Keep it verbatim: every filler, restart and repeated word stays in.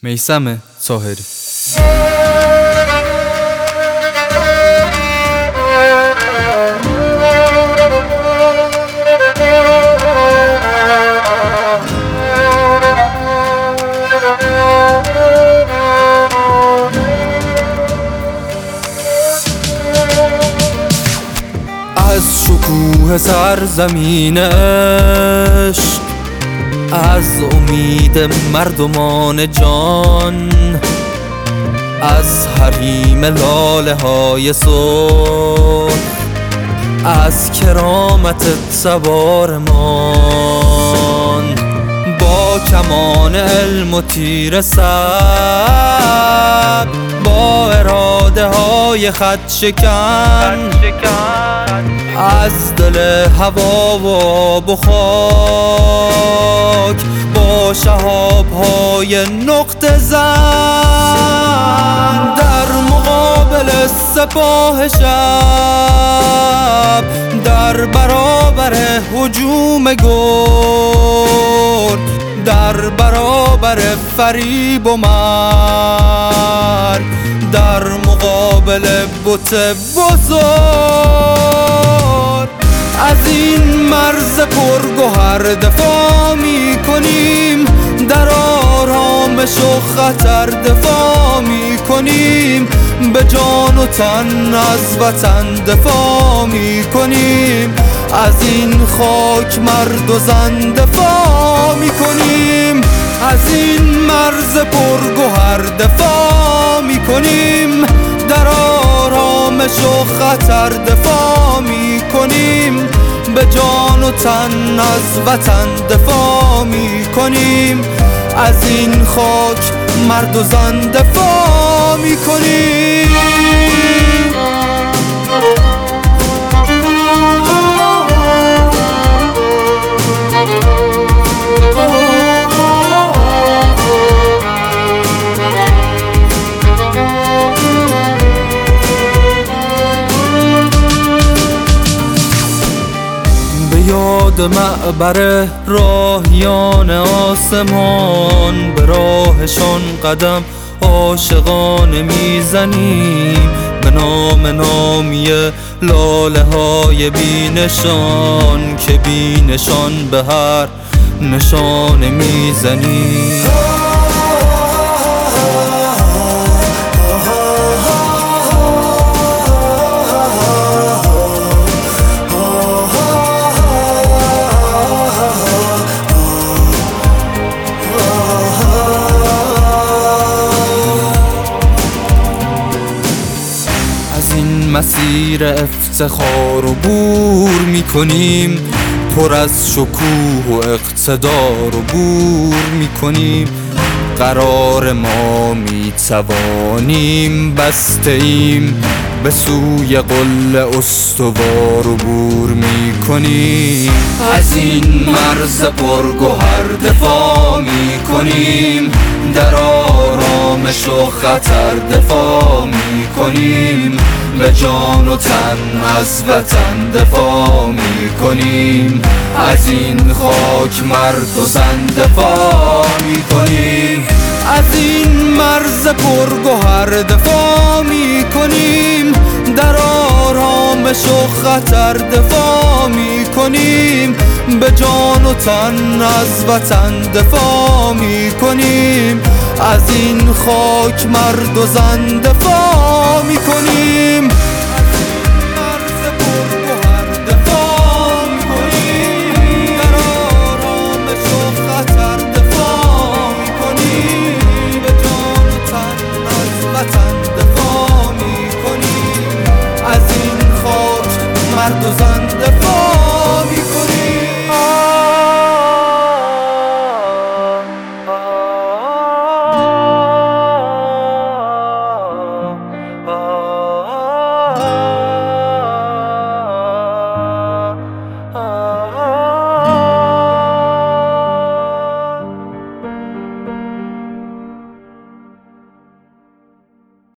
میثم طاهری. از شکوه سرزمین عشق، از امید مردمان جان، از حریم لاله های صلح، از کرامت سوارمان، با کمان علم و تیر صبر، با اراده های خط شکن، از دل هوا و آب و خاک، با شهاب های نقطه زن، در مقابل سپاه شب، در برابر هجوم گرگ، در برابر فریب و مرگ، در مقابل بت بزرگ. از این مرز پرگوهر دفاع می کنیم، در آرامش و خطر دفاع می کنیم، به جان و تن از وطن دفاع می کنیم، از این خاک مرد و زن دفاع می کنیم، از این مرز پرگوهر دفاع می کنیم، در آرامش و خطر دفاع می کنیم، به جان و تن از وطن دفاع می کنیم، از این خاک مرد و زن دفاع می کنیم. یاد معبر راهیان آسمان، به راهشان قدم عاشقانه میزنیم، به نام نامی لاله های بی نشان، که بی نشان به هر نشانه میزنیم. مسیر افتخار و بور می کنیم، پر از شکوه و اقتدار و بور می کنیم، قرار ما می توانیم، بسته ایم به سوی قله استوار و بور می کنیم، از این مرز پرگوهر دفاع می کنیم، در آرامش و خطر دفاع می کنیم، به جان و تن از وطن دفاع می کنیم، از این خاک مرد و زن دفاع می کنیم، از این مرز پرگوهر دفاع می کنیم، در آرامش و خطر دفاع می کنیم، به جان و تن از وطن دفاع می کنیم، از این خاک مرد و زن دفاع می کنیم.